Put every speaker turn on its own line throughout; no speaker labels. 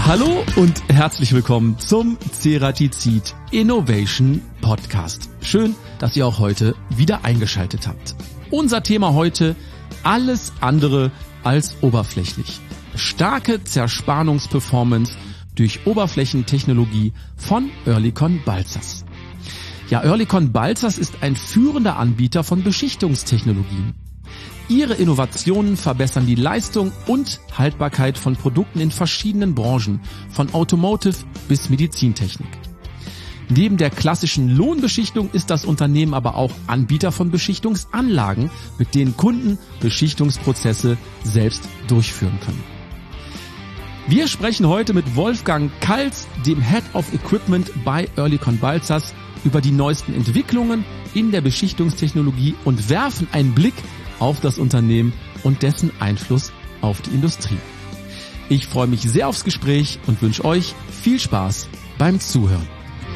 Hallo und herzlich willkommen zum Ceratizid Innovation Podcast. Schön, dass ihr auch heute wieder eingeschaltet habt. Unser Thema heute: alles andere als oberflächlich. Starke Zerspannungsperformance durch Oberflächentechnologie von Oerlikon Balzers. Ja, Oerlikon Balzers ist ein führender Anbieter von Beschichtungstechnologien. Ihre Innovationen verbessern die Leistung und Haltbarkeit von Produkten in verschiedenen Branchen, von Automotive bis Medizintechnik. Neben der klassischen Lohnbeschichtung ist das Unternehmen aber auch Anbieter von Beschichtungsanlagen, mit denen Kunden Beschichtungsprozesse selbst durchführen können. Wir sprechen heute mit Wolfgang Kalz, dem Head of Equipment bei Oerlikon Balzers, über die neuesten Entwicklungen in der Beschichtungstechnologie und werfen einen Blick auf das Unternehmen und dessen Einfluss auf die Industrie. Ich freue mich sehr aufs Gespräch und wünsche euch viel Spaß beim Zuhören.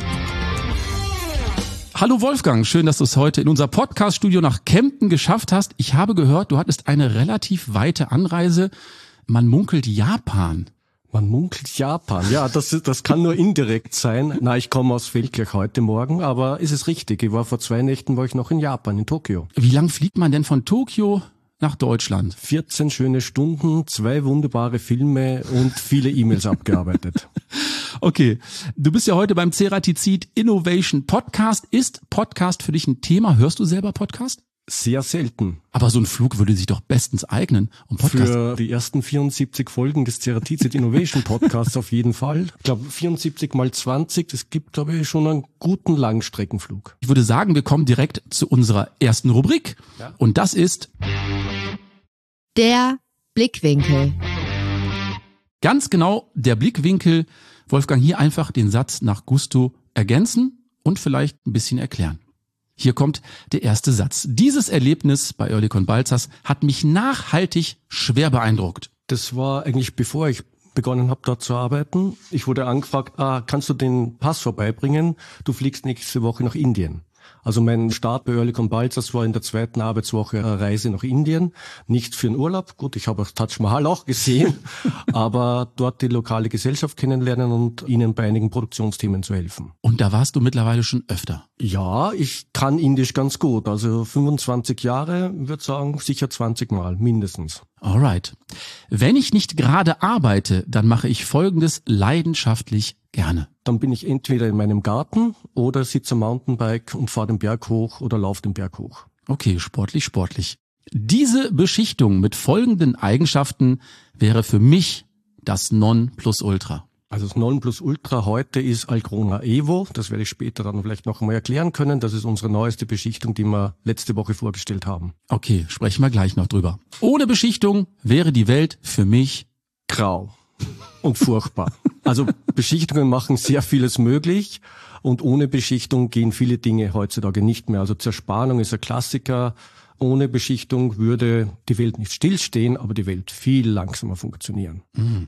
Hallo Wolfgang, schön, dass du es heute in unser Podcast-Studio nach Kempten geschafft hast. Ich habe gehört, du hattest eine relativ weite Anreise. Man munkelt Japan.
Man munkelt Japan. Ja, das kann nur indirekt sein. Na, ich komme aus Feldkirch heute Morgen, aber ist es richtig? Vor 2 Nächten war ich noch in Japan, in Tokio.
Wie lang fliegt man denn von Tokio nach Deutschland?
14 schöne Stunden, 2 wunderbare Filme und viele E-Mails abgearbeitet.
Okay, du bist ja heute beim Ceratizid Innovation Podcast. Ist Podcast für dich ein Thema? Hörst du selber Podcast?
Sehr selten.
Aber so ein Flug würde sich doch bestens eignen, um Podcast.
Für die ersten 74 Folgen des Ceratizid Innovation Podcasts auf jeden Fall. Ich glaube 74 mal 20, das gibt, glaube ich, schon einen guten Langstreckenflug.
Ich würde sagen, wir kommen direkt zu unserer ersten Rubrik. Ja. Und das ist
der Blickwinkel.
Ganz genau, der Blickwinkel. Wolfgang, hier einfach den Satz nach Gusto ergänzen und vielleicht ein bisschen erklären. Hier kommt der erste Satz. Dieses Erlebnis bei Oerlikon Balzers hat mich nachhaltig schwer beeindruckt.
Das war eigentlich bevor ich begonnen habe, dort zu arbeiten. Ich wurde angefragt, kannst du den Pass vorbeibringen? Du fliegst nächste Woche nach Indien. Also mein Start bei Oerlikon Balzers war in der 2. Arbeitswoche eine Reise nach Indien. Nicht für einen Urlaub. Gut, ich habe das Taj Mahal auch gesehen, aber dort die lokale Gesellschaft kennenlernen und ihnen bei einigen Produktionsthemen zu helfen.
Und da warst du mittlerweile schon öfter?
Ja, ich kann Indisch ganz gut. Also 25 Jahre, würde sagen, sicher 20 Mal, mindestens.
Alright. Wenn ich nicht gerade arbeite, dann mache ich Folgendes leidenschaftlich gerne.
Dann bin ich entweder in meinem Garten oder sitze am Mountainbike und fahre den Berg hoch oder laufe den Berg hoch.
Okay, sportlich. Diese Beschichtung mit folgenden Eigenschaften wäre für mich das Nonplusultra.
Also das Nonplusultra heute ist Alcrona Evo. Das werde ich später dann vielleicht noch einmal erklären können. Das ist unsere neueste Beschichtung, die wir letzte Woche vorgestellt haben.
Okay, sprechen wir gleich noch drüber. Ohne Beschichtung wäre die Welt für mich
grau und furchtbar. Also Beschichtungen machen sehr vieles möglich und ohne Beschichtung gehen viele Dinge heutzutage nicht mehr. Also Zerspannung ist ein Klassiker. Ohne Beschichtung würde die Welt nicht stillstehen, aber die Welt viel langsamer funktionieren.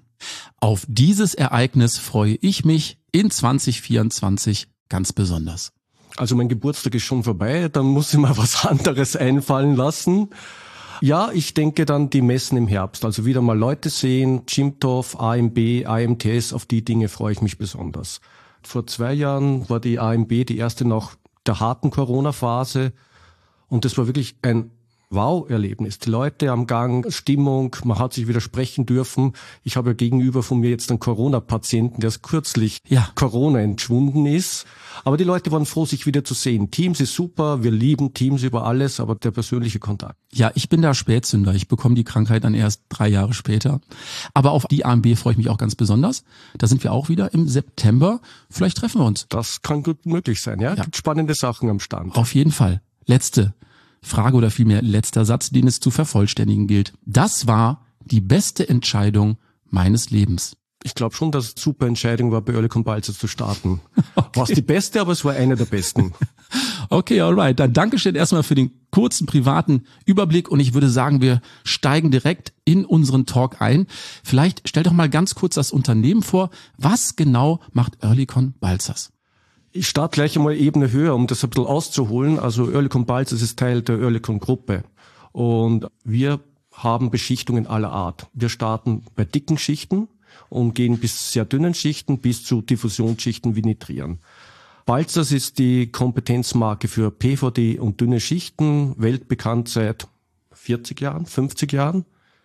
Auf dieses Ereignis freue ich mich in 2024 ganz besonders.
Also mein Geburtstag ist schon vorbei, dann muss ich mir was anderes einfallen lassen. Ja, ich denke dann die Messen im Herbst, also wieder mal Leute sehen, Chimtov, AMB, AMTS, auf die Dinge freue ich mich besonders. Vor 2 Jahren war die AMB die erste nach der harten Corona-Phase und das war wirklich ein Wow-Erlebnis. Die Leute am Gang, Stimmung, man hat sich wieder sprechen dürfen. Ich habe ja gegenüber von mir jetzt einen Corona-Patienten, der kürzlich Corona entschwunden ist. Aber die Leute waren froh, sich wieder zu sehen. Teams ist super, wir lieben Teams über alles, aber der persönliche Kontakt.
Ja, ich bin da Spätzünder. Ich bekomme die Krankheit dann erst 3 Jahre später. Aber auf die AMB freue ich mich auch ganz besonders. Da sind wir auch wieder im September. Vielleicht treffen wir uns.
Das kann gut möglich sein, ja? Gibt spannende Sachen am Stand.
Auf jeden Fall. Letzte Frage oder vielmehr letzter Satz, den es zu vervollständigen gilt. Das war die beste Entscheidung meines Lebens.
Ich glaube schon, dass es eine super Entscheidung war, bei Oerlikon Balzers zu starten. Okay. War es die beste, aber es war eine der besten.
Okay, alright. Dann Dankeschön erstmal für den kurzen privaten Überblick und ich würde sagen, wir steigen direkt in unseren Talk ein. Vielleicht stell doch mal ganz kurz das Unternehmen vor. Was genau macht Oerlikon Balzers?
Ich starte gleich einmal Ebene höher, um das ein bisschen auszuholen. Also Oerlikon Balzers ist Teil der Oerlikon-Gruppe und wir haben Beschichtungen aller Art. Wir starten bei dicken Schichten. und gehen bis sehr dünnen Schichten bis zu Diffusionsschichten wie Nitrieren. Balzers ist die Kompetenzmarke für PVD und dünne Schichten, weltbekannt seit 40 Jahren, 50 Jahren.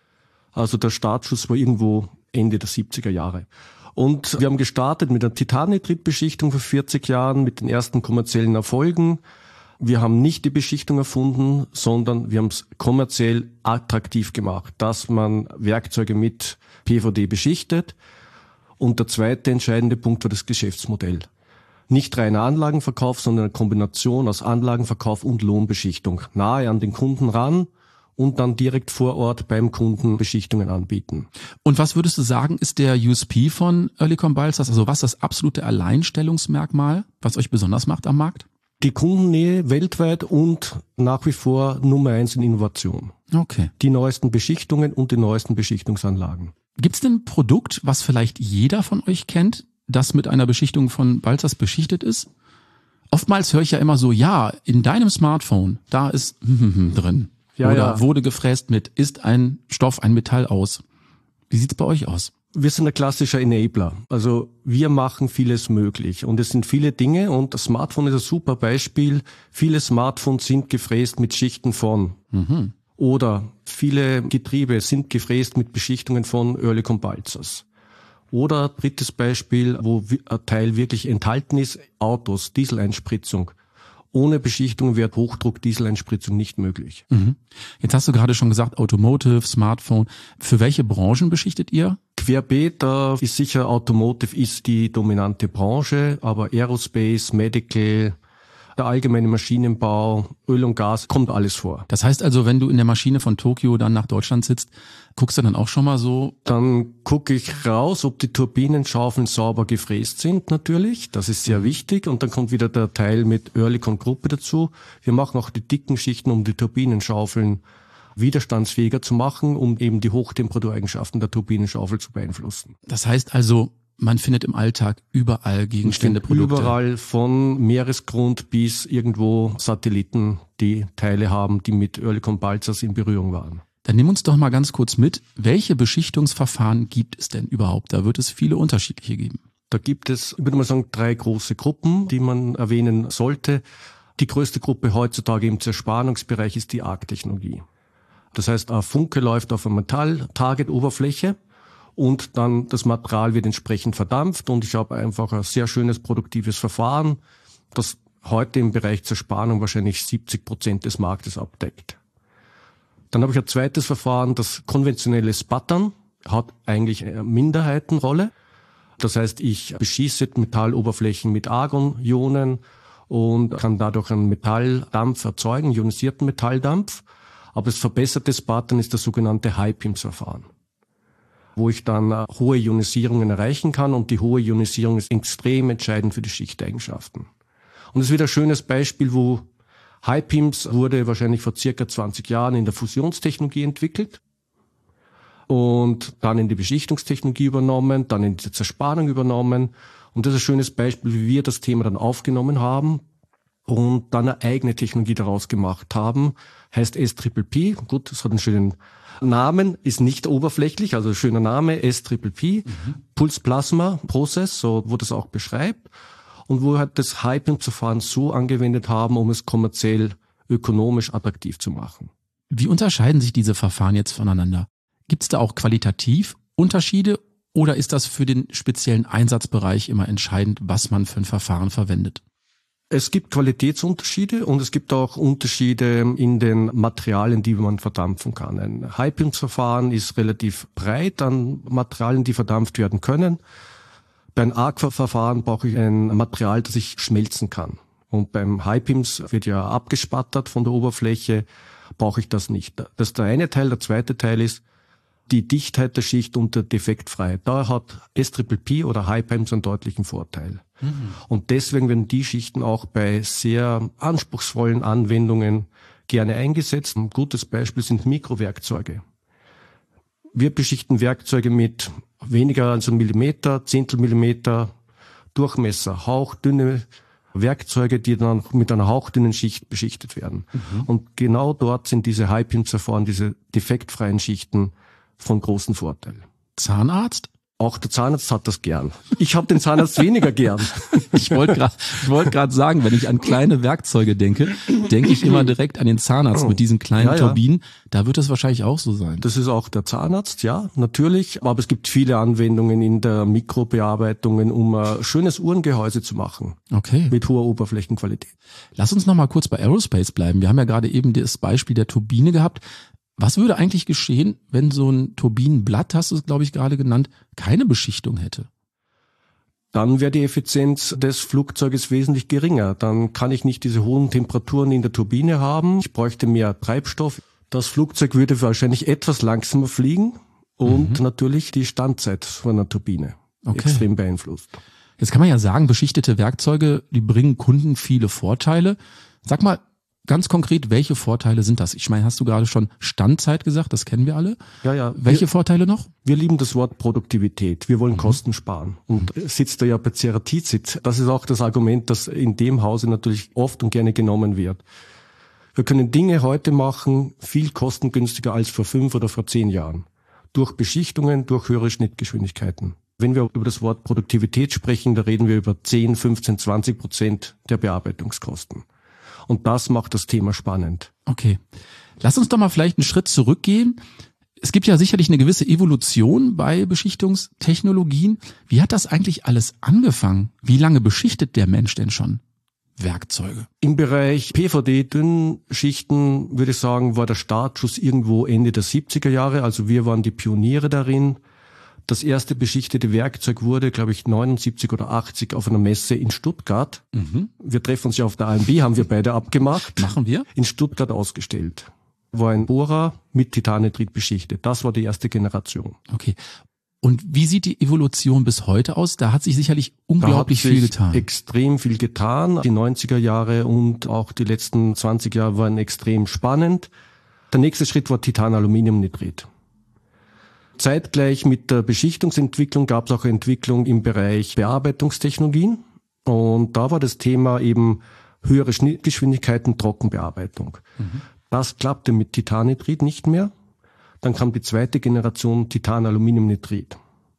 Also der Startschuss war irgendwo Ende der 70er Jahre. Und wir haben gestartet mit einer Titannitritbeschichtung vor 40 Jahren, mit den ersten kommerziellen Erfolgen. Wir haben nicht die Beschichtung erfunden, sondern wir haben es kommerziell attraktiv gemacht, dass man Werkzeuge mit PVD beschichtet. Und der zweite entscheidende Punkt war das Geschäftsmodell. Nicht reiner Anlagenverkauf, sondern eine Kombination aus Anlagenverkauf und Lohnbeschichtung. Nahe an den Kunden ran und dann direkt vor Ort beim Kunden Beschichtungen anbieten.
Und was würdest du sagen, ist der USP von Oerlikon Balzers? Also was ist das absolute Alleinstellungsmerkmal, was euch besonders macht am Markt?
Die Kundennähe weltweit und nach wie vor Nummer 1 in Innovation.
Okay.
Die neuesten Beschichtungen und die neuesten Beschichtungsanlagen.
Gibt es denn ein Produkt, was vielleicht jeder von euch kennt, das mit einer Beschichtung von Balzers beschichtet ist? Oftmals höre ich ja immer so, ja, in deinem Smartphone, da ist drin.
Ja,
oder wurde gefräst mit, ist ein Stoff, ein Metall aus. Wie sieht's bei euch aus?
Wir sind ein klassischer Enabler. Also wir machen vieles möglich und es sind viele Dinge und das Smartphone ist ein super Beispiel. Viele Smartphones sind gefräst mit Schichten von. Oder viele Getriebe sind gefräst mit Beschichtungen von Oerlikon Balzers. Oder drittes Beispiel, wo ein Teil wirklich enthalten ist, Autos, Dieseleinspritzung. Ohne Beschichtung wäre Hochdruck-Dieseleinspritzung nicht möglich.
Jetzt hast du gerade schon gesagt, Automotive, Smartphone. Für welche Branchen beschichtet ihr?
Querbeet, da ist sicher Automotive ist die dominante Branche, aber Aerospace, Medical, der allgemeine Maschinenbau, Öl und Gas, kommt alles vor.
Das heißt also, wenn du in der Maschine von Tokio dann nach Deutschland sitzt, guckst du dann auch schon mal so?
Dann gucke ich raus, ob die Turbinenschaufeln sauber gefräst sind natürlich. Das ist sehr wichtig. Und dann kommt wieder der Teil mit Oerlikon Gruppe dazu. Wir machen auch die dicken Schichten, um die Turbinenschaufeln widerstandsfähiger zu machen, um eben die Hochtemperatur-Eigenschaften der Turbinenschaufel zu beeinflussen.
Das heißt also, man findet im Alltag überall Gegenstände, Produkte.
Überall von Meeresgrund bis irgendwo Satelliten, die Teile haben, die mit Oerlikon Balzers in Berührung waren.
Dann nimm uns doch mal ganz kurz mit, welche Beschichtungsverfahren gibt es denn überhaupt? Da wird es viele unterschiedliche geben.
Da gibt es, ich würde mal sagen, 3 große Gruppen, die man erwähnen sollte. Die größte Gruppe heutzutage im Zerspannungsbereich ist die Arc-Technologie. Das heißt, ein Funke läuft auf einer Metall-Target-Oberfläche und dann das Material wird entsprechend verdampft und ich habe einfach ein sehr schönes, produktives Verfahren, das heute im Bereich Zerspannung wahrscheinlich 70% des Marktes abdeckt. Dann habe ich ein zweites Verfahren, das konventionelle Sputtern hat eigentlich eine Minderheitenrolle. Das heißt, ich beschieße Metalloberflächen mit Argon-Ionen und kann dadurch einen Metalldampf erzeugen, ionisierten Metalldampf. Aber das verbesserte Sputtern ist das sogenannte High-PIMS-Verfahren, wo ich dann hohe Ionisierungen erreichen kann und die hohe Ionisierung ist extrem entscheidend für die Schichteigenschaften. Und es ist wieder ein schönes Beispiel, wo High-PIMS wurde wahrscheinlich vor circa 20 Jahren in der Fusionstechnologie entwickelt und dann in die Beschichtungstechnologie übernommen, dann in die Zerspannung übernommen. Und das ist ein schönes Beispiel, wie wir das Thema dann aufgenommen haben und dann eine eigene Technologie daraus gemacht haben. Heißt SPPP. Gut, das hat einen schönen Namen, ist nicht oberflächlich, also ein schöner Name, SPPP. Pulse Plasma Process, so wo das auch beschreibt. Und wo wir halt das High-PIMS-Verfahren so angewendet haben, um es kommerziell ökonomisch attraktiv zu machen.
Wie unterscheiden sich diese Verfahren jetzt voneinander? Gibt es da auch qualitativ Unterschiede oder ist das für den speziellen Einsatzbereich immer entscheidend, was man für ein Verfahren verwendet?
Es gibt Qualitätsunterschiede und es gibt auch Unterschiede in den Materialien, die man verdampfen kann. Ein High-PIMS-Verfahren ist relativ breit an Materialien, die verdampft werden können. Beim Arc-Verfahren brauche ich ein Material, das ich schmelzen kann. Und beim High-PIMS wird ja abgespattert von der Oberfläche, brauche ich das nicht. Das ist der eine Teil. Der zweite Teil ist die Dichtheit der Schicht und der Defektfreiheit. Da hat SPPP oder High-PIMS einen deutlichen Vorteil. Und deswegen werden die Schichten auch bei sehr anspruchsvollen Anwendungen gerne eingesetzt. Ein gutes Beispiel sind Mikrowerkzeuge. Wir beschichten Werkzeuge mit weniger als 1 Millimeter, Zehntelmillimeter Durchmesser, hauchdünne Werkzeuge, die dann mit einer hauchdünnen Schicht beschichtet werden. Und genau dort sind diese High-PIMS-Verfahren, diese defektfreien Schichten von großem Vorteil.
Zahnarzt?
Auch der Zahnarzt hat das gern. Ich habe den Zahnarzt weniger gern.
Ich wollte gerade sagen, wenn ich an kleine Werkzeuge denke ich immer direkt an den Zahnarzt mit diesen kleinen Turbinen. Da wird das wahrscheinlich auch so sein.
Das ist auch der Zahnarzt, ja, natürlich. Aber es gibt viele Anwendungen in der Mikrobearbeitung, um ein schönes Uhrengehäuse zu machen.
Okay.
Mit hoher Oberflächenqualität.
Lass uns noch mal kurz bei Aerospace bleiben. Wir haben ja gerade eben das Beispiel der Turbine gehabt. Was würde eigentlich geschehen, wenn so ein Turbinenblatt, hast du es, glaube ich, gerade genannt, keine Beschichtung hätte?
Dann wäre die Effizienz des Flugzeuges wesentlich geringer. Dann kann ich nicht diese hohen Temperaturen in der Turbine haben. Ich bräuchte mehr Treibstoff. Das Flugzeug würde wahrscheinlich etwas langsamer fliegen und natürlich die Standzeit von einer Turbine extrem beeinflusst.
Jetzt kann man ja sagen, beschichtete Werkzeuge, die bringen Kunden viele Vorteile. Sag mal, ganz konkret, welche Vorteile sind das? Ich meine, hast du gerade schon Standzeit gesagt, das kennen wir alle.
Ja.
Welche Vorteile noch?
Wir lieben das Wort Produktivität. Wir wollen Kosten sparen. Und sitzt da ja bei Ceratizid. Das ist auch das Argument, das in dem Hause natürlich oft und gerne genommen wird. Wir können Dinge heute machen, viel kostengünstiger als vor 5 oder vor 10 Jahren. Durch Beschichtungen, durch höhere Schnittgeschwindigkeiten. Wenn wir über das Wort Produktivität sprechen, da reden wir über 10, 15, 20% der Bearbeitungskosten. Und das macht das Thema spannend.
Okay. Lass uns doch mal vielleicht einen Schritt zurückgehen. Es gibt ja sicherlich eine gewisse Evolution bei Beschichtungstechnologien. Wie hat das eigentlich alles angefangen? Wie lange beschichtet der Mensch denn schon Werkzeuge?
Im Bereich PVD-Dünnschichten würde ich sagen, war der Startschuss irgendwo Ende der 70er Jahre. Also wir waren die Pioniere darin. Das erste beschichtete Werkzeug wurde, glaube ich, 79 oder 80 auf einer Messe in Stuttgart. Wir treffen uns ja auf der AMB, haben wir beide abgemacht.
Machen wir?
In Stuttgart ausgestellt. War ein Bohrer mit Titanhydrid beschichtet. Das war die erste Generation.
Okay. Und wie sieht die Evolution bis heute aus? Da hat sich sicherlich unglaublich viel getan.
Extrem viel getan. Die 90er Jahre und auch die letzten 20 Jahre waren extrem spannend. Der nächste Schritt war Titanaluminiumnitrid. Zeitgleich mit der Beschichtungsentwicklung gab es auch Entwicklung im Bereich Bearbeitungstechnologien. Und da war das Thema eben höhere Schnittgeschwindigkeiten, Trockenbearbeitung. Das klappte mit Titanhydrid nicht mehr. Dann kam die zweite Generation Titanaluminiumnitrid.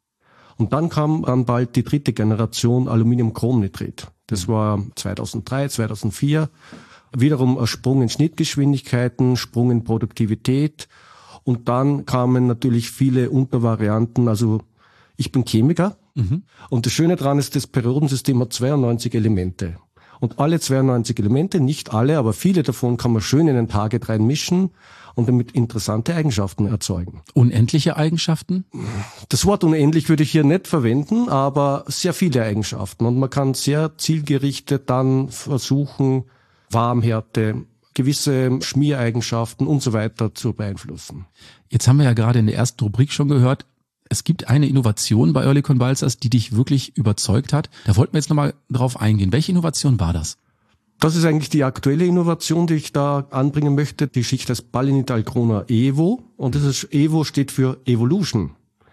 Und dann kam dann bald die dritte Generation Aluminiumchromnitrid. Das war 2003, 2004. Wiederum ein Sprung in Schnittgeschwindigkeiten, Sprung in Produktivität. Und dann kamen natürlich viele Untervarianten. Also ich bin Chemiker. Und das Schöne daran ist, das Periodensystem hat 92 Elemente. Und alle 92 Elemente, nicht alle, aber viele davon kann man schön in ein Target reinmischen und damit interessante Eigenschaften erzeugen.
Unendliche Eigenschaften?
Das Wort unendlich würde ich hier nicht verwenden, aber sehr viele Eigenschaften. Und man kann sehr zielgerichtet dann versuchen, Warmhärte, gewisse Schmiereigenschaften und so weiter zu beeinflussen.
Jetzt haben wir ja gerade in der ersten Rubrik schon gehört, es gibt eine Innovation bei Oerlikon Balzers, die dich wirklich überzeugt hat. Da wollten wir jetzt nochmal drauf eingehen. Welche Innovation war das?
Das ist eigentlich die aktuelle Innovation, die ich da anbringen möchte. Die Schicht heißt Ballinitalchrona Evo und dieses Evo steht für Evolution.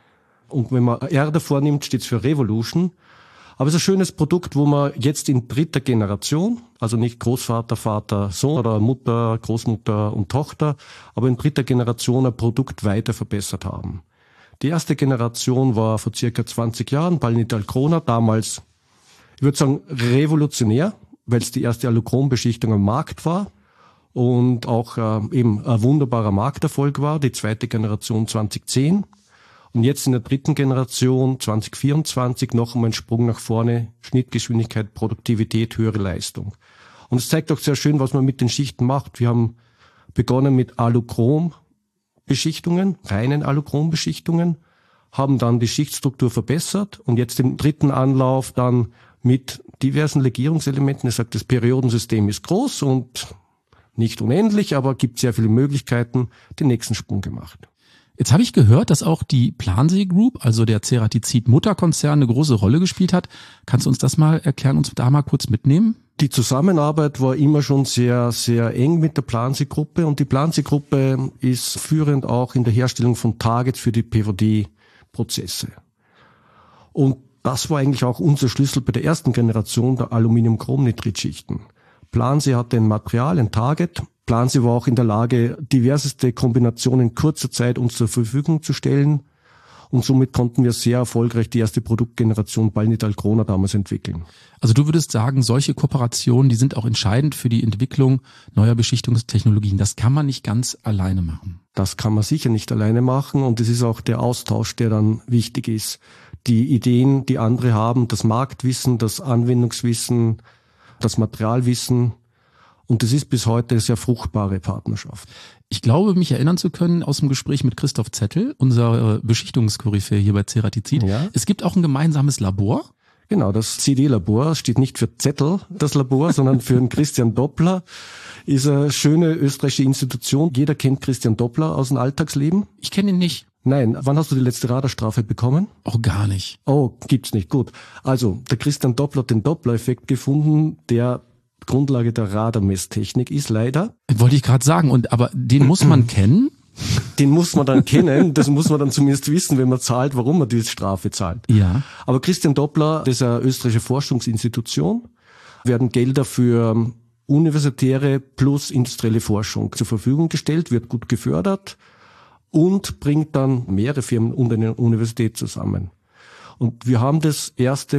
Und wenn man R davor nimmt, steht es für Revolution. Aber es ist ein schönes Produkt, wo man jetzt in dritter Generation, also nicht Großvater, Vater, Sohn oder Mutter, Großmutter und Tochter, aber in dritter Generation ein Produkt weiter verbessert haben. Die erste Generation war vor circa 20 Jahren, Ballinitalchrona, damals, ich würde sagen, revolutionär, weil es die erste Aluchrombeschichtung am Markt war und auch eben ein wunderbarer Markterfolg war, die zweite Generation 2010. Und jetzt in der dritten Generation 2024 noch einmal ein Sprung nach vorne, Schnittgeschwindigkeit, Produktivität, höhere Leistung. Und es zeigt auch sehr schön, was man mit den Schichten macht. Wir haben begonnen mit Aluchrom-Beschichtungen, reinen Aluchrom-Beschichtungen, haben dann die Schichtstruktur verbessert und jetzt im dritten Anlauf dann mit diversen Legierungselementen. Ich sage, das Periodensystem ist groß und nicht unendlich, aber gibt sehr viele Möglichkeiten, den nächsten Sprung gemacht.
Jetzt habe ich gehört, dass auch die Plansee Group, also der Ceratizid-Mutterkonzern, eine große Rolle gespielt hat. Kannst du uns das mal erklären, uns da mal kurz mitnehmen?
Die Zusammenarbeit war immer schon sehr, sehr eng mit der Plansee-Gruppe und die Plansee-Gruppe ist führend auch in der Herstellung von Targets für die PVD-Prozesse. Und das war eigentlich auch unser Schlüssel bei der ersten Generation der Aluminiumchromnitridschichten. Plansee hatte ein Material, ein Target. Plansee war auch in der Lage, diverseste Kombinationen in kurzer Zeit uns zur Verfügung zu stellen. Und somit konnten wir sehr erfolgreich die erste Produktgeneration Balnital-Krona damals entwickeln.
Also du würdest sagen, solche Kooperationen, die sind auch entscheidend für die Entwicklung neuer Beschichtungstechnologien. Das kann man nicht ganz alleine machen.
Das kann man sicher nicht alleine machen und es ist auch der Austausch, der dann wichtig ist. Die Ideen, die andere haben, das Marktwissen, das Anwendungswissen, das Materialwissen. Und das ist bis heute eine sehr fruchtbare Partnerschaft.
Ich glaube, mich erinnern zu können aus dem Gespräch mit Christoph Zettel, unser Beschichtungskoryphäe hier bei Ceratizid.
Ja.
Es gibt auch ein gemeinsames Labor.
Genau, das CD-Labor steht nicht für Zettel, das Labor, sondern für den Christian Doppler. Ist eine schöne österreichische Institution. Jeder kennt Christian Doppler aus dem Alltagsleben.
Ich kenne ihn nicht.
Nein, wann hast du die letzte Radarstrafe bekommen?
Auch gar nicht.
Oh, gibt's nicht. Gut. Also, der Christian Doppler hat den Doppler-Effekt gefunden, der Grundlage der Radarmesstechnik ist leider.
Wollte ich gerade sagen, aber den muss man kennen?
Den muss man dann kennen, das muss man dann zumindest wissen, wenn man zahlt, warum man diese Strafe zahlt.
Ja.
Aber Christian Doppler, das ist eine österreichische Forschungsinstitution, werden Gelder für universitäre plus industrielle Forschung zur Verfügung gestellt, wird gut gefördert und bringt dann mehrere Firmen und eine Universität zusammen. Und wir haben das erste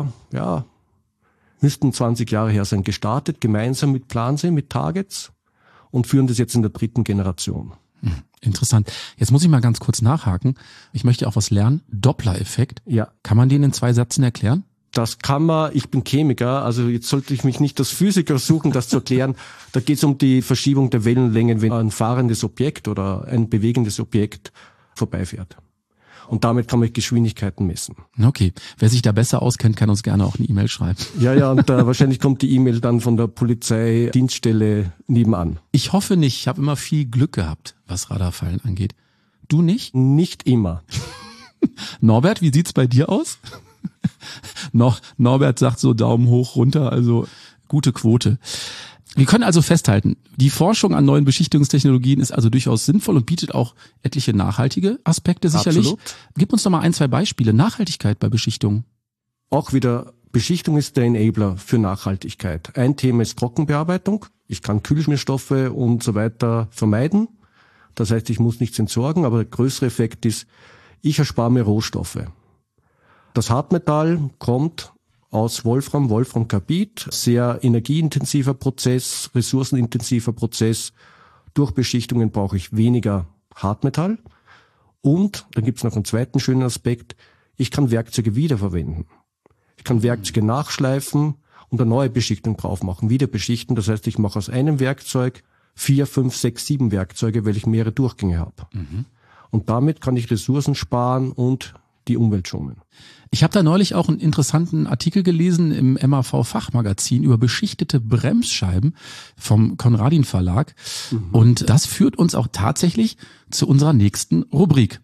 müssten 20 Jahre her sein, gestartet, gemeinsam mit Plansee, mit Targets und führen das jetzt in der 3. Generation.
Interessant. Jetzt muss ich mal ganz kurz nachhaken. Ich möchte auch was lernen. Doppler-Effekt.
Ja.
Kann man den in 2 Sätzen erklären?
Das kann man, ich bin Chemiker, also jetzt sollte ich mich nicht als Physiker suchen, das zu erklären. Da geht es um die Verschiebung der Wellenlängen, wenn ein fahrendes Objekt oder ein bewegendes Objekt vorbeifährt. Und damit kann man Geschwindigkeiten messen.
Okay. Wer sich da besser auskennt, kann uns gerne auch eine E-Mail schreiben.
Ja, und wahrscheinlich kommt die E-Mail dann von der Polizeidienststelle nebenan.
Ich hoffe nicht. Ich habe immer viel Glück gehabt, was Radarfallen angeht. Du nicht?
Nicht immer.
Norbert, wie sieht's bei dir aus? Norbert sagt so Daumen hoch, runter, also gute Quote. Wir können also festhalten, die Forschung an neuen Beschichtungstechnologien ist also durchaus sinnvoll und bietet auch etliche nachhaltige Aspekte sicherlich.
Absolut.
Gib uns doch mal 1, 2 Beispiele. Nachhaltigkeit bei Beschichtung.
Auch wieder, Beschichtung ist der Enabler für Nachhaltigkeit. Ein Thema ist Trockenbearbeitung. Ich kann Kühlschmierstoffe und so weiter vermeiden. Das heißt, ich muss nichts entsorgen, aber der größere Effekt ist, ich erspare mir Rohstoffe. Das Hartmetall kommt aus Wolframcarbid, sehr energieintensiver Prozess, ressourcenintensiver Prozess. Durch Beschichtungen brauche ich weniger Hartmetall. Und dann gibt es noch einen zweiten schönen Aspekt, ich kann Werkzeuge wiederverwenden. Ich kann Werkzeuge nachschleifen und eine neue Beschichtung drauf machen, wieder beschichten. Das heißt, ich mache aus einem Werkzeug 4, 5, 6, 7 Werkzeuge, weil ich mehrere Durchgänge habe. Mhm. Und damit kann ich Ressourcen sparen und die Umwelt schonen.
Ich habe da neulich auch einen interessanten Artikel gelesen im MAV-Fachmagazin über beschichtete Bremsscheiben vom Konradin Verlag. Mhm. Und das führt uns auch tatsächlich zu unserer nächsten Rubrik.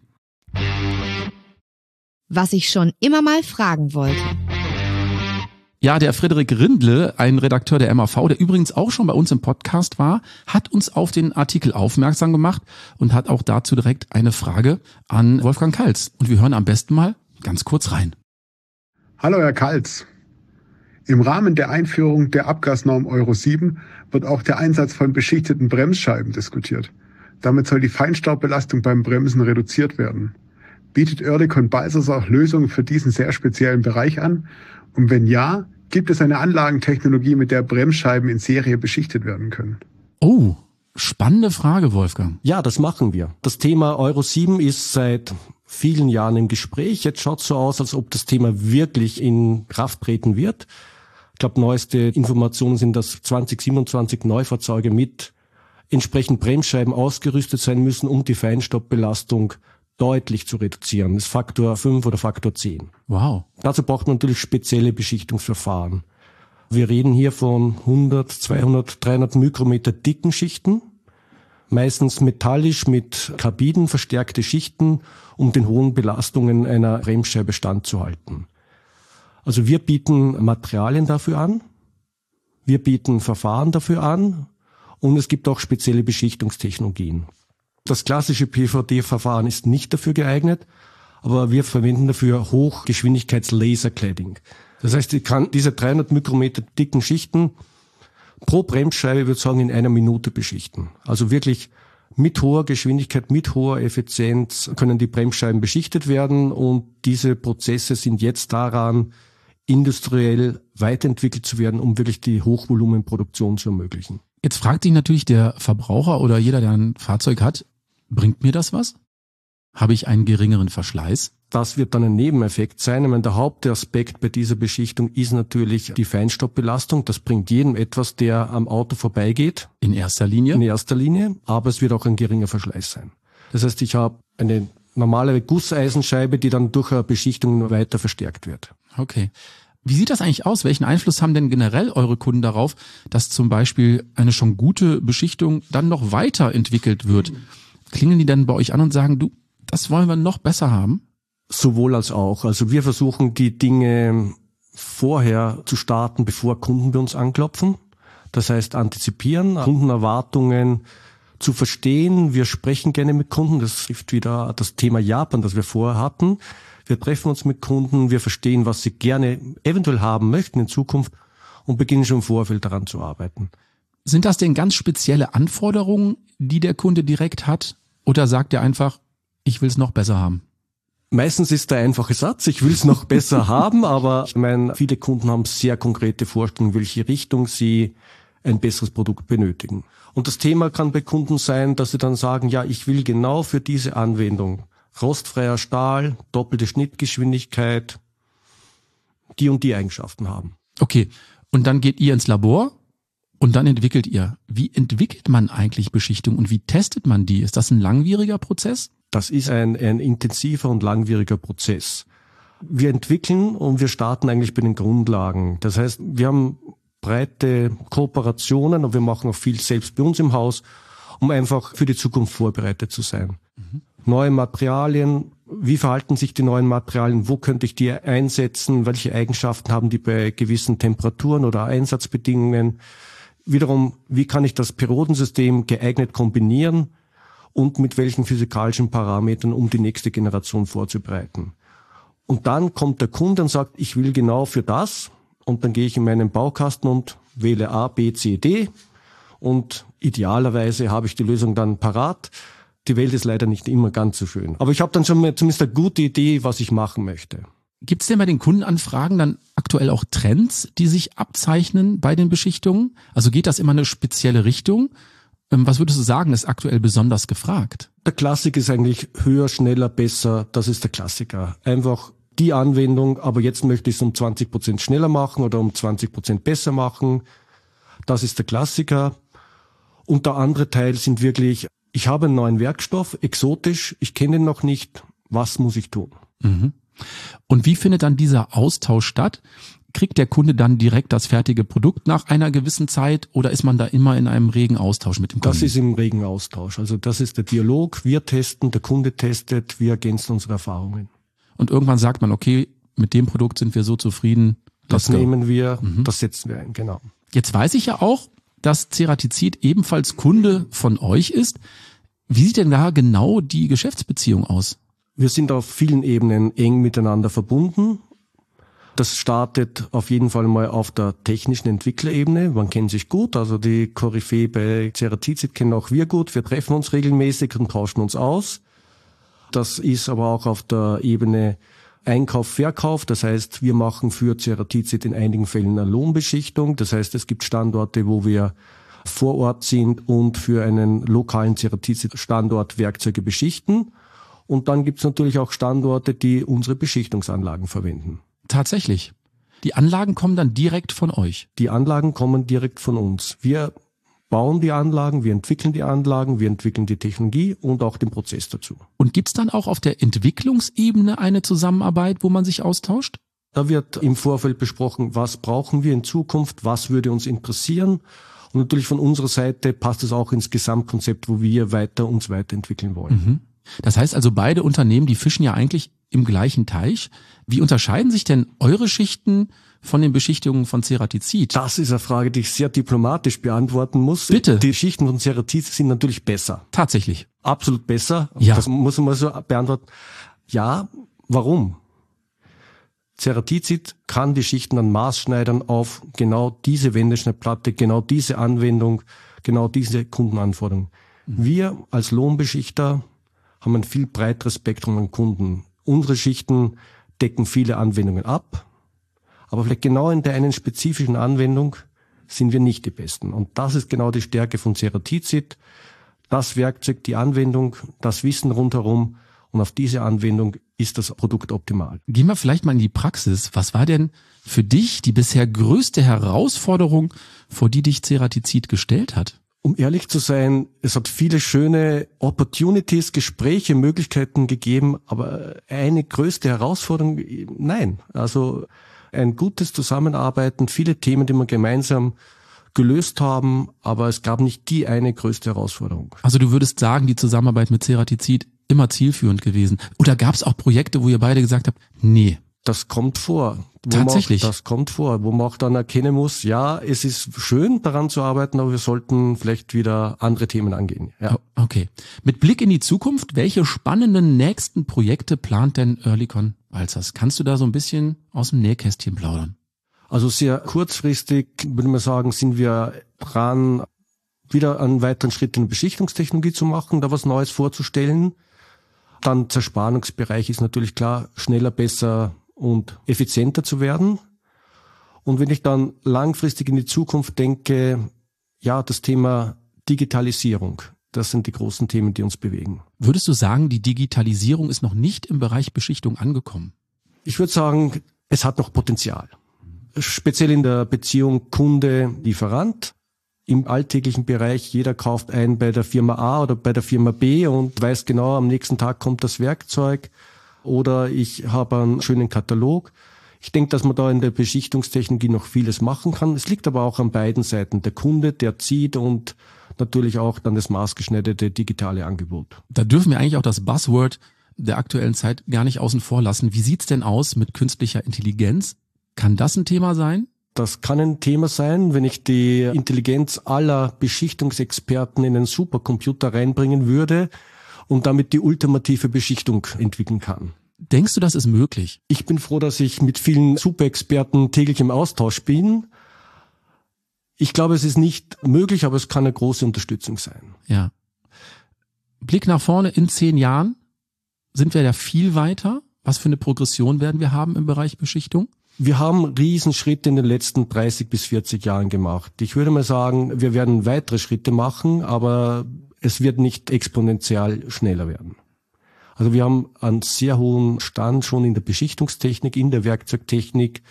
Was ich schon immer mal fragen wollte.
Ja, der Frederik Rindle, ein Redakteur der MAV, der übrigens auch schon bei uns im Podcast war, hat uns auf den Artikel aufmerksam gemacht und hat auch dazu direkt eine Frage an Wolfgang Kaltz. Und wir hören am besten mal ganz kurz rein.
Hallo Herr Kaltz. Im Rahmen der Einführung der Abgasnorm Euro 7 wird auch der Einsatz von beschichteten Bremsscheiben diskutiert. Damit soll die Feinstaubbelastung beim Bremsen reduziert werden. Bietet Oerlikon Balzers auch Lösungen für diesen sehr speziellen Bereich an? Und wenn ja, gibt es eine Anlagentechnologie, mit der Bremsscheiben in Serie beschichtet werden können?
Oh, spannende Frage, Wolfgang.
Ja, das machen wir. Das Thema Euro 7 ist seit vielen Jahren im Gespräch. Jetzt schaut es so aus, als ob das Thema wirklich in Kraft treten wird. Ich glaube, neueste Informationen sind, dass 2027 Neufahrzeuge mit entsprechend Bremsscheiben ausgerüstet sein müssen, um die Feinstaubbelastung deutlich zu reduzieren. Das ist Faktor 5 oder Faktor 10.
Wow.
Dazu braucht man natürlich spezielle Beschichtungsverfahren. Wir reden hier von 100, 200, 300 Mikrometer dicken Schichten, meistens metallisch mit Carbiden verstärkte Schichten, um den hohen Belastungen einer Bremsscheibe standzuhalten. Also wir bieten Materialien dafür an, wir bieten Verfahren dafür an und es gibt auch spezielle Beschichtungstechnologien. Das klassische PVD-Verfahren ist nicht dafür geeignet, aber wir verwenden dafür Hochgeschwindigkeits-Laser-Cladding. Das heißt, ich kann diese 300 Mikrometer dicken Schichten pro Bremsscheibe, würde ich sagen, in einer Minute beschichten. Also wirklich Mit hoher Geschwindigkeit, mit hoher Effizienz können die Bremsscheiben beschichtet werden und diese Prozesse sind jetzt daran, industriell weiterentwickelt zu werden, um wirklich die Hochvolumenproduktion zu ermöglichen.
Jetzt fragt sich natürlich der Verbraucher oder jeder, der ein Fahrzeug hat, bringt mir das was? Habe ich einen geringeren Verschleiß?
Das wird dann ein Nebeneffekt sein. Ich meine, der Hauptaspekt bei dieser Beschichtung ist natürlich die Feinstaubbelastung. Das bringt jedem etwas, der am Auto vorbeigeht.
In erster Linie?
In erster Linie, aber es wird auch ein geringer Verschleiß sein. Das heißt, ich habe eine normale Gusseisenscheibe, die dann durch eine Beschichtung weiter verstärkt wird.
Okay. Wie sieht das eigentlich aus? Welchen Einfluss haben denn generell eure Kunden darauf, dass zum Beispiel eine schon gute Beschichtung dann noch weiterentwickelt wird? Klingeln die dann bei euch an und sagen, du, das wollen wir noch besser haben?
Sowohl als auch. Also wir versuchen die Dinge vorher zu starten, bevor Kunden bei uns anklopfen. Das heißt antizipieren, Kundenerwartungen zu verstehen. Wir sprechen gerne mit Kunden. Das trifft wieder das Thema Japan, das wir vorher hatten. Wir treffen uns mit Kunden, wir verstehen, was sie gerne eventuell haben möchten in Zukunft und beginnen schon im Vorfeld daran zu arbeiten.
Sind das denn ganz spezielle Anforderungen, die der Kunde direkt hat? Oder sagt er einfach, ich will es noch besser haben?
Meistens ist der einfache Satz, ich will es noch besser haben, aber ich meine, viele Kunden haben sehr konkrete Vorstellungen, in welche Richtung sie ein besseres Produkt benötigen. Und das Thema kann bei Kunden sein, dass sie dann sagen, ja, ich will genau für diese Anwendung rostfreier Stahl, doppelte Schnittgeschwindigkeit, die und die Eigenschaften haben.
Okay, und dann geht ihr ins Labor und dann entwickelt ihr. Wie entwickelt man eigentlich Beschichtung und wie testet man die? Ist das ein langwieriger Prozess?
Das ist ein intensiver und langwieriger Prozess. Wir entwickeln und wir starten eigentlich bei den Grundlagen. Das heißt, wir haben breite Kooperationen und wir machen auch viel selbst bei uns im Haus, um einfach für die Zukunft vorbereitet zu sein. Neue Materialien, wie verhalten sich die neuen Materialien, wo könnte ich die einsetzen, welche Eigenschaften haben die bei gewissen Temperaturen oder Einsatzbedingungen. Wiederum, wie kann ich das Periodensystem geeignet kombinieren und mit welchen physikalischen Parametern, um die nächste Generation vorzubereiten. Und dann kommt der Kunde und sagt, ich will genau für das. Und dann gehe ich in meinen Baukasten und wähle A, B, C, D. Und idealerweise habe ich die Lösung dann parat. Die Welt ist leider nicht immer ganz so schön. Aber ich habe dann schon mal zumindest eine gute Idee, was ich machen möchte.
Gibt es denn bei den Kundenanfragen dann aktuell auch Trends, die sich abzeichnen bei den Beschichtungen? Also geht das immer in eine spezielle Richtung? Was würdest du sagen, ist aktuell besonders gefragt?
Der Klassiker ist eigentlich höher, schneller, besser. Das ist der Klassiker. Einfach die Anwendung, aber jetzt möchte ich es um 20% schneller machen oder um 20% besser machen. Das ist der Klassiker. Und der andere Teil sind wirklich, ich habe einen neuen Werkstoff, exotisch, ich kenne ihn noch nicht, was muss ich tun?
Mhm. Und wie findet dann dieser Austausch statt? Kriegt der Kunde dann direkt das fertige Produkt nach einer gewissen Zeit oder ist man da immer in einem regen Austausch mit dem Kunden?
Das ist im regen Austausch. Also das ist der Dialog. Wir testen, der Kunde testet, wir ergänzen unsere Erfahrungen.
Und irgendwann sagt man, okay, mit dem Produkt sind wir so zufrieden.
Das nehmen wir, das setzen wir ein, genau.
Jetzt weiß ich ja auch, dass Ceratizid ebenfalls Kunde von euch ist. Wie sieht denn da genau die Geschäftsbeziehung aus?
Wir sind auf vielen Ebenen eng miteinander verbunden. Das startet auf jeden Fall mal auf der technischen Entwicklerebene. Man kennt sich gut, also die Koryphäe bei Ceratizid kennen auch wir gut. Wir treffen uns regelmäßig und tauschen uns aus. Das ist aber auch auf der Ebene Einkauf, Verkauf. Das heißt, wir machen für Ceratizid in einigen Fällen eine Lohnbeschichtung. Das heißt, es gibt Standorte, wo wir vor Ort sind und für einen lokalen Ceratizid-Standort Werkzeuge beschichten. Und dann gibt es natürlich auch Standorte, die unsere Beschichtungsanlagen verwenden.
Tatsächlich. Die Anlagen kommen dann direkt von euch?
Die Anlagen kommen direkt von uns. Wir bauen die Anlagen, wir entwickeln die Technologie und auch den Prozess dazu.
Und gibt's dann auch auf der Entwicklungsebene eine Zusammenarbeit, wo man sich austauscht?
Da wird im Vorfeld besprochen, was brauchen wir in Zukunft, was würde uns interessieren. Und natürlich von unserer Seite passt es auch ins Gesamtkonzept, wo wir uns weiterentwickeln wollen.
Mhm. Das heißt also, beide Unternehmen, die fischen ja eigentlich im gleichen Teich. Wie unterscheiden sich denn eure Schichten von den Beschichtungen von Ceratizid?
Das ist eine Frage, die ich sehr diplomatisch beantworten muss.
Bitte.
Die Schichten von Ceratizid sind natürlich besser.
Tatsächlich.
Absolut besser.
Ja.
Das muss man so beantworten. Ja, warum? Ceratizid kann die Schichten dann maßschneidern auf genau diese Wendeschnittplatte, genau diese Anwendung, genau diese Kundenanforderung. Wir als Lohnbeschichter haben ein viel breiteres Spektrum an Kunden. Unsere Schichten decken viele Anwendungen ab, aber vielleicht genau in der einen spezifischen Anwendung sind wir nicht die Besten. Und das ist genau die Stärke von Ceratizid. Das Werkzeug, die Anwendung, das Wissen rundherum, und auf diese Anwendung ist das Produkt optimal.
Gehen wir vielleicht mal in die Praxis. Was war denn für dich die bisher größte Herausforderung, vor die dich Ceratizid gestellt hat?
Um ehrlich zu sein, es hat viele schöne Opportunities, Gespräche, Möglichkeiten gegeben, aber eine größte Herausforderung, nein. Also ein gutes Zusammenarbeiten, viele Themen, die wir gemeinsam gelöst haben, aber es gab nicht die eine größte Herausforderung.
Also du würdest sagen, die Zusammenarbeit mit Ceratizid immer zielführend gewesen. Oder gab es auch Projekte, wo ihr beide gesagt habt, nee?
Das kommt vor.
Tatsächlich?
Das kommt vor, wo man auch dann erkennen muss, ja, es ist schön, daran zu arbeiten, aber wir sollten vielleicht wieder andere Themen angehen. Ja.
Okay. Mit Blick in die Zukunft, welche spannenden nächsten Projekte plant denn Oerlikon Balzers? Kannst du da so ein bisschen aus dem Nähkästchen plaudern?
Also sehr kurzfristig, würde man sagen, sind wir dran, wieder einen weiteren Schritt in der Beschichtungstechnologie zu machen, da was Neues vorzustellen. Dann Zerspannungsbereich ist natürlich klar, schneller, besser und effizienter zu werden. Und wenn ich dann langfristig in die Zukunft denke, ja, das Thema Digitalisierung, das sind die großen Themen, die uns bewegen.
Würdest du sagen, die Digitalisierung ist noch nicht im Bereich Beschichtung angekommen?
Ich würde sagen, es hat noch Potenzial. Speziell in der Beziehung Kunde-Lieferant. Im alltäglichen Bereich, jeder kauft ein bei der Firma A oder bei der Firma B und weiß genau, am nächsten Tag kommt das Werkzeug oder ich habe einen schönen Katalog. Ich denke, dass man da in der Beschichtungstechnologie noch vieles machen kann. Es liegt aber auch an beiden Seiten. Der Kunde, der zieht und natürlich auch dann das maßgeschneiderte digitale Angebot.
Da dürfen wir eigentlich auch das Buzzword der aktuellen Zeit gar nicht außen vor lassen. Wie sieht's denn aus mit künstlicher Intelligenz? Kann das ein Thema sein?
Das kann ein Thema sein, wenn ich die Intelligenz aller Beschichtungsexperten in einen Supercomputer reinbringen würde und damit die ultimative Beschichtung entwickeln kann.
Denkst du, das ist möglich?
Ich bin froh, dass ich mit vielen Superexperten täglich im Austausch bin. Ich glaube, es ist nicht möglich, aber es kann eine große Unterstützung sein.
Ja. Blick nach vorne, in 10 Jahren sind wir da viel weiter. Was für eine Progression werden wir haben im Bereich Beschichtung?
Wir haben Riesenschritte in den letzten 30 bis 40 Jahren gemacht. Ich würde mal sagen, wir werden weitere Schritte machen, aber es wird nicht exponentiell schneller werden. Also wir haben einen sehr hohen Stand schon in der Beschichtungstechnik, in der Werkzeugtechnik,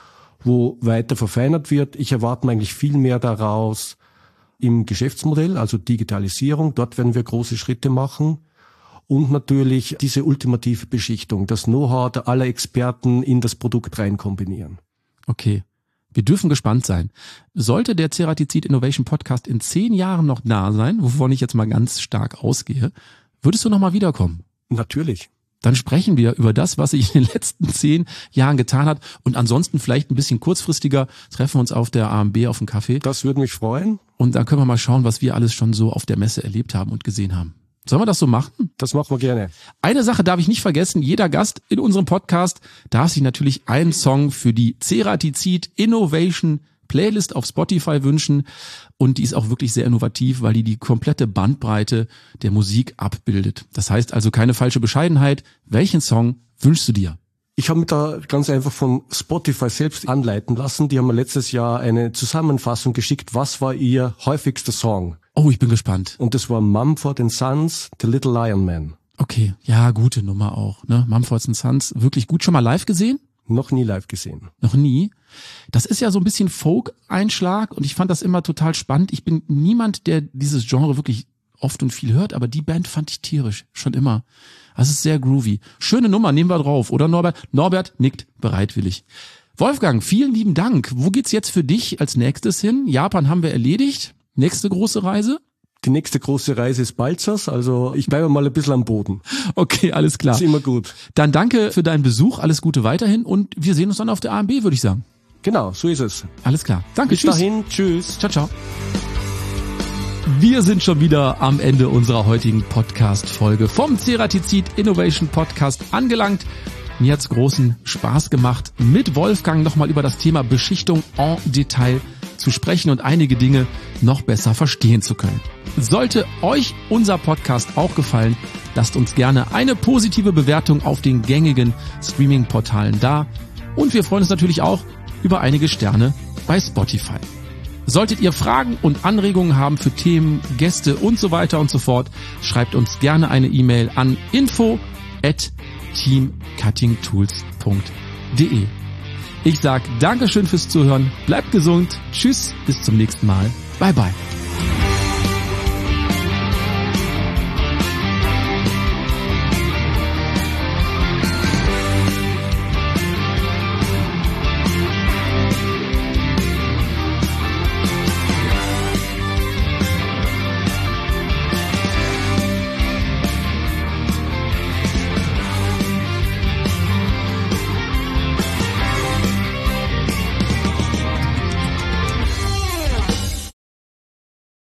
wo weiter verfeinert wird. Ich erwarte eigentlich viel mehr daraus im Geschäftsmodell, also Digitalisierung. Dort werden wir große Schritte machen. Und natürlich diese ultimative Beschichtung, das Know-how aller Experten in das Produkt rein kombinieren.
Okay, wir dürfen gespannt sein. Sollte der Ceratizid Innovation Podcast in 10 Jahren noch da sein, wovon ich jetzt mal ganz stark ausgehe, würdest du nochmal wiederkommen?
Natürlich.
Dann sprechen wir über das, was sich in den letzten 10 Jahren getan hat und ansonsten vielleicht ein bisschen kurzfristiger treffen wir uns auf der AMB auf dem Café.
Das würde mich freuen.
Und dann können wir mal schauen, was wir alles schon so auf der Messe erlebt haben und gesehen haben. Sollen wir das so machen?
Das machen wir gerne.
Eine Sache darf ich nicht vergessen. Jeder Gast in unserem Podcast darf sich natürlich einen Song für die Ceratizid Innovation Playlist auf Spotify wünschen. Und die ist auch wirklich sehr innovativ, weil die komplette Bandbreite der Musik abbildet. Das heißt also keine falsche Bescheidenheit. Welchen Song wünschst du dir?
Ich habe mich da ganz einfach von Spotify selbst anleiten lassen. Die haben mir letztes Jahr eine Zusammenfassung geschickt. Was war ihr häufigster Song?
Oh, ich bin gespannt.
Und das war Mumford & Sons, The Little Lion Man.
Okay, ja, gute Nummer auch, ne? Mumford & Sons, wirklich gut. Schon mal live gesehen?
Noch nie live gesehen.
Noch nie? Das ist ja so ein bisschen Folk-Einschlag und ich fand das immer total spannend. Ich bin niemand, der dieses Genre wirklich oft und viel hört, aber die Band fand ich tierisch, schon immer. Das ist sehr groovy. Schöne Nummer, nehmen wir drauf, oder Norbert? Norbert nickt bereitwillig. Wolfgang, vielen lieben Dank. Wo geht's jetzt für dich als nächstes hin? Japan haben wir erledigt. Nächste große Reise?
Die nächste große Reise ist Balzers, also ich bleibe mal ein bisschen am Boden.
Okay, alles klar.
Ist immer gut.
Dann danke für deinen Besuch, alles Gute weiterhin und wir sehen uns dann auf der AMB, würde ich sagen.
Genau, so ist es.
Alles klar. Danke,
bis
tschüss.
dahin, tschüss.
Ciao, ciao. Wir sind schon wieder am Ende unserer heutigen Podcast-Folge vom Ceratizid Innovation Podcast angelangt. Mir hat's großen Spaß gemacht, mit Wolfgang nochmal über das Thema Beschichtung en Detail zu sprechen und einige Dinge noch besser verstehen zu können. Sollte euch unser Podcast auch gefallen, lasst uns gerne eine positive Bewertung auf den gängigen Streaming-Portalen da und wir freuen uns natürlich auch über einige Sterne bei Spotify. Solltet ihr Fragen und Anregungen haben für Themen, Gäste und so weiter und so fort, schreibt uns gerne eine E-Mail an info@teamcuttingtools.de. Ich sag Dankeschön fürs Zuhören, bleibt gesund, tschüss, bis zum nächsten Mal, bye bye.